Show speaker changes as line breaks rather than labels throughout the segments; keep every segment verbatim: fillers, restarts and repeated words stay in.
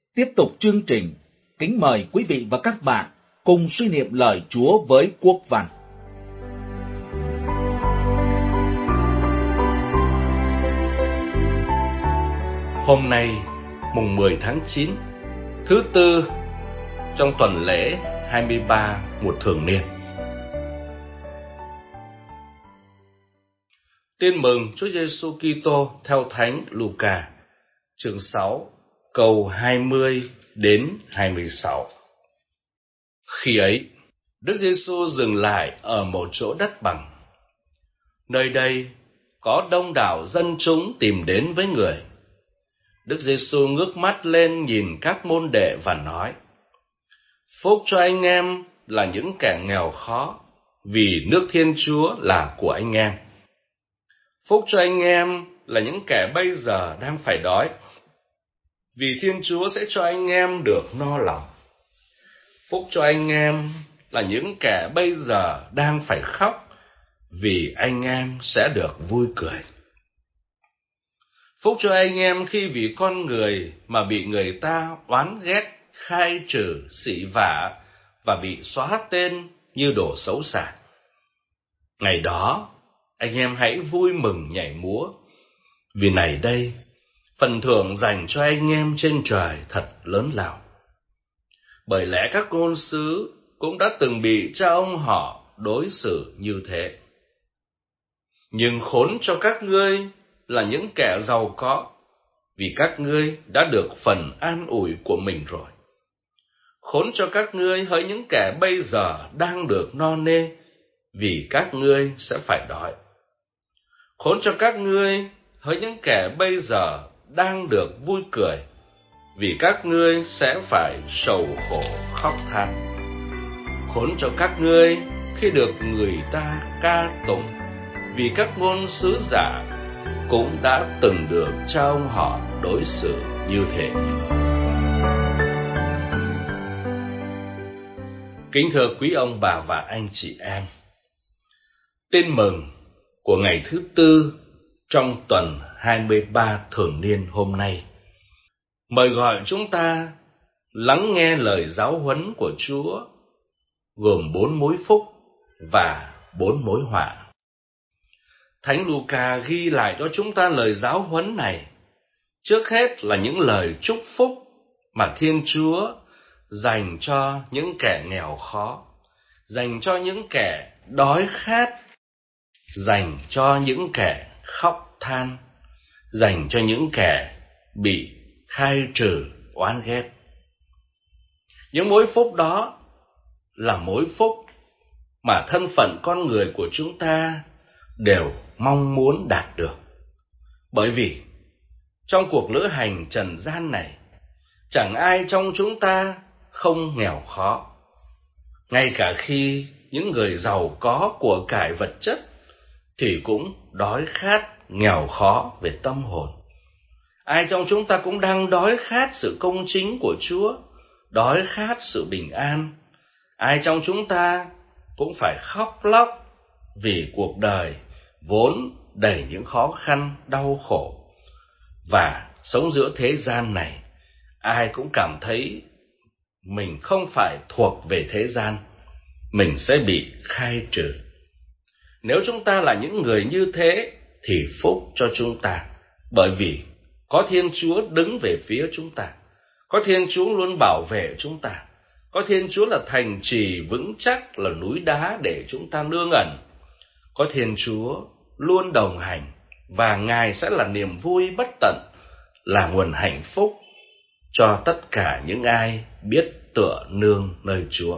Tiếp tục chương trình, kính mời quý vị và các bạn cùng suy niệm lời Chúa với Quốc Văn.
Hôm nay, mùng mười tháng chín, thứ tư trong tuần lễ hai mươi ba mùa thường niên. Tin mừng Chúa Giêsu Kitô theo Thánh Luca, chương sáu, câu hai mươi đến hai mươi sáu. Khi ấy, Đức Giêsu dừng lại ở một chỗ đất bằng. Nơi đây có đông đảo dân chúng tìm đến với Người. Đức Giêsu ngước mắt lên nhìn các môn đệ và nói: Phúc cho anh em là những kẻ nghèo khó, vì nước Thiên Chúa là của anh em. Phúc cho anh em là những kẻ bây giờ đang phải đói, vì Thiên Chúa sẽ cho anh em được no lòng. Phúc cho anh em là những kẻ bây giờ đang phải khóc, vì anh em sẽ được vui cười. Phúc cho anh em khi vì con người mà bị người ta oán ghét, khai trừ, sỉ vả và bị xóa tên như đồ xấu xa. Ngày đó, anh em hãy vui mừng nhảy múa, vì này đây, phần thưởng dành cho anh em trên trời thật lớn lao. Bởi lẽ các ngôn sứ cũng đã từng bị cha ông họ đối xử như thế. Nhưng khốn cho các ngươi là những kẻ giàu có, vì các ngươi đã được phần an ủi của mình rồi. Khốn cho các ngươi hỡi những kẻ bây giờ đang được no nê, vì các ngươi sẽ phải đói. Khốn cho các ngươi hỡi những kẻ bây giờ đang được vui cười, vì các ngươi sẽ phải sầu khổ khóc than. Khốn cho các ngươi khi được người ta ca tụng, vì các ngôn sứ giả cũng đã từng được cha ông họ đối xử như thế. Kính thưa quý ông bà và anh chị em, tin mừng của ngày thứ tư trong tuần hai mươi ba thường niên hôm nay mời gọi chúng ta lắng nghe lời giáo huấn của Chúa, gồm bốn mối phúc và bốn mối họa. Thánh Luca ghi lại cho chúng ta lời giáo huấn này, trước hết là những lời chúc phúc mà Thiên Chúa dành cho những kẻ nghèo khó, dành cho những kẻ đói khát, dành cho những kẻ khóc than, dành cho những kẻ bị khai trừ, oán ghét. Những mối phúc đó là mối phúc mà thân phận con người của chúng ta đều mong muốn đạt được. Bởi vì trong cuộc lữ hành trần gian này, chẳng ai trong chúng ta không nghèo khó. Ngay cả khi những người giàu có của cải vật chất thì cũng đói khát, nghèo khó về tâm hồn. Ai trong chúng ta cũng đang đói khát sự công chính của Chúa, đói khát sự bình an. Ai trong chúng ta cũng phải khóc lóc vì cuộc đời vốn đầy những khó khăn, đau khổ. Và sống giữa thế gian này, ai cũng cảm thấy mình không phải thuộc về thế gian, mình sẽ bị khai trừ. Nếu chúng ta là những người như thế thì phúc cho chúng ta, bởi vì có Thiên Chúa đứng về phía chúng ta, có Thiên Chúa luôn bảo vệ chúng ta, có Thiên Chúa là thành trì vững chắc, là núi đá để chúng ta nương ẩn. Có Thiên Chúa luôn đồng hành, và Ngài sẽ là niềm vui bất tận, là nguồn hạnh phúc cho tất cả những ai biết tựa nương nơi Chúa.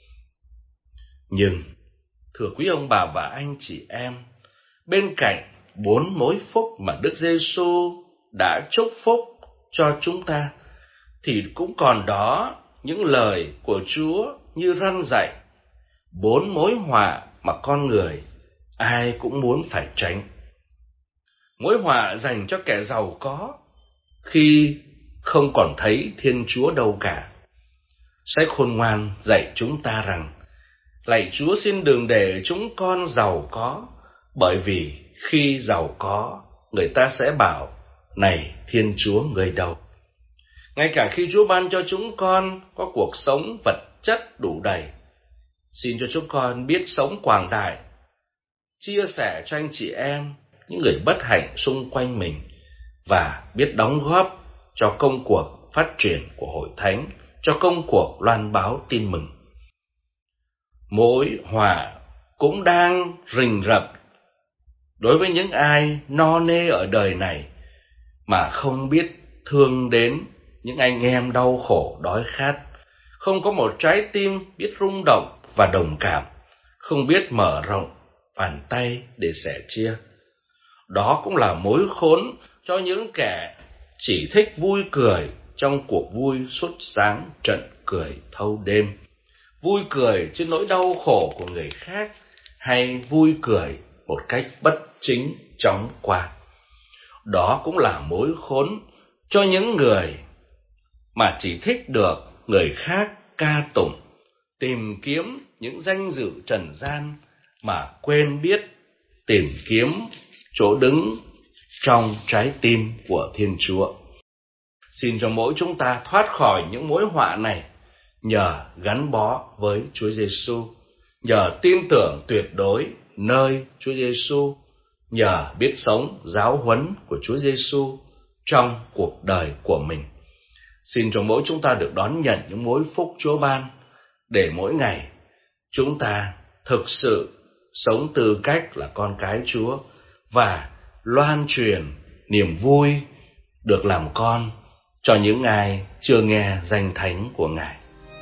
Nhưng, thưa quý ông bà và anh chị em, bên cạnh bốn mối phúc mà Đức Giêsu đã chúc phúc cho chúng ta, thì cũng còn đó những lời của Chúa như răn dạy, bốn mối họa mà con người ai cũng muốn phải tránh. Mối họa dành cho kẻ giàu có khi không còn thấy Thiên Chúa đâu cả. Sách Khôn Ngoan dạy chúng ta rằng: lạy Chúa, xin đừng để chúng con giàu có, bởi vì khi giàu có, người ta sẽ bảo: này Thiên Chúa người đâu. ngay cả khi Chúa ban cho chúng con có cuộc sống vật chất đủ đầy. Xin cho chúng con biết sống quảng đại, chia sẻ cho anh chị em, những người bất hạnh xung quanh mình, và biết đóng góp cho công cuộc phát triển của Hội Thánh, cho công cuộc loan báo tin mừng. Mối họa cũng đang rình rập đối với những ai no nê ở đời này mà không biết thương đến những anh em đau khổ đói khát, không có một trái tim biết rung động và đồng cảm, không biết mở rộng bàn tay để sẻ chia. Đó cũng là mối khốn cho những kẻ chỉ thích vui cười trong cuộc vui suốt sáng trận cười thâu đêm, vui cười trên nỗi đau khổ của người khác, hay vui cười một cách bất chính chóng qua. Đó cũng là mối khốn cho những người mà chỉ thích được người khác ca tụng, tìm kiếm những danh dự trần gian mà quên biết tìm kiếm chỗ đứng trong trái tim của Thiên Chúa. Xin cho mỗi chúng ta thoát khỏi những mối họa này nhờ gắn bó với Chúa Giêsu, nhờ tin tưởng tuyệt đối nơi Chúa Giêsu, nhờ biết sống giáo huấn của Chúa Giêsu trong cuộc đời của mình. Xin cho mỗi chúng ta được đón nhận những mối phúc Chúa ban, để mỗi ngày chúng ta thực sự sống tư cách là con cái Chúa và loan truyền niềm vui được làm con cho những ai chưa nghe danh thánh của Ngài.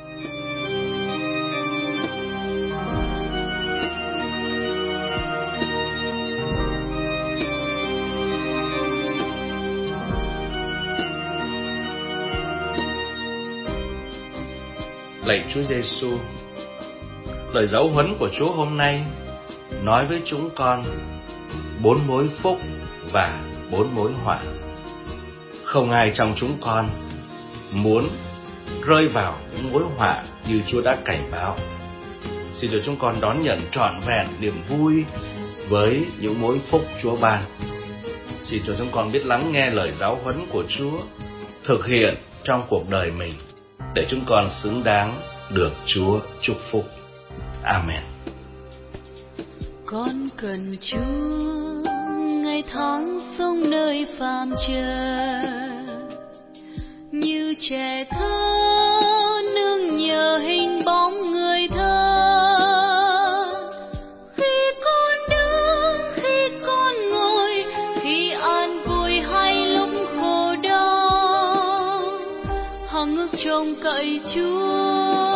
Lạy Chúa Giêsu, lời giáo huấn của Chúa hôm nay nói với chúng con bốn mối phúc và bốn mối họa. Không ai trong chúng con muốn rơi vào những mối họa như Chúa đã cảnh báo. Xin cho chúng con đón nhận trọn vẹn niềm vui với những mối phúc Chúa ban. Xin cho chúng con biết lắng nghe lời giáo huấn của Chúa, thực hiện trong cuộc đời mình, để chúng con xứng đáng được Chúa chúc phúc. Amen.
Con cần Chúa ngày tháng sống nơi phàm trần, như trẻ thơ nương nhờ hình bóng người thân. Khi con đứng, khi con ngồi, khi an vui hay lúc khổ đau, hằng ước trông cậy Chúa.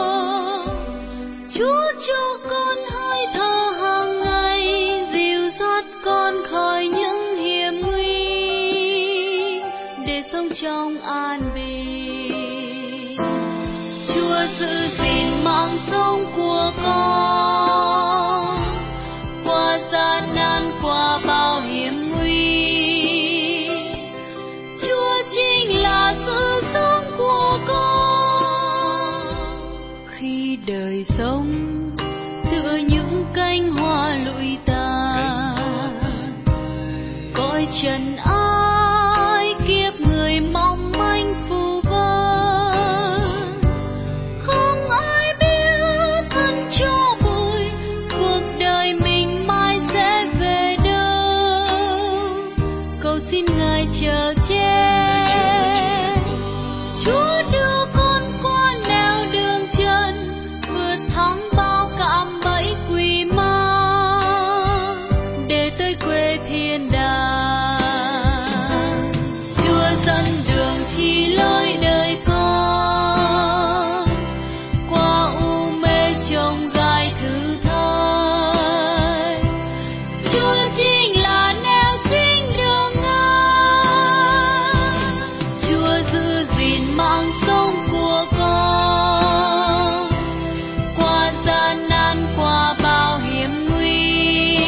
Chúa cho con hơi thở hàng ngày, dìu dắt con khỏi những hiểm nguy, để sống trong an bình. Chúa giữ gìn mạng sống của con, qua gian nan, qua bao hiểm nguy. Chúa chính là sự sống của con. Khi đời sống tựa những cánh hoa lụi tàn, cõi trần ai kiếp người mong manh phù vân. Không ai biết thân cho bụi, cuộc đời mình mai sẽ về đâu. Cầu xin Ngài chờ che, Chúa đưa con qua nẻo đường chân, vượt thắng bao cạm bẫy quỷ ma, để tới quê thiên đàng. Chúa dẫn đường chỉ lối đời con, qua u mê chông gai thử thách. Chúa chính là nẻo chính đường Ngài. Chúa giữ gìn mạng sống của con, qua gian nan, qua bao hiểm nguy.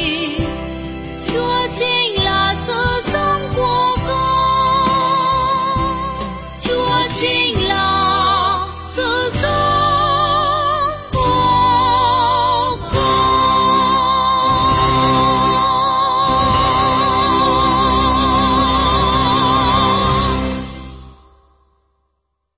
Chúa chính là sự sống của con. Chúa chính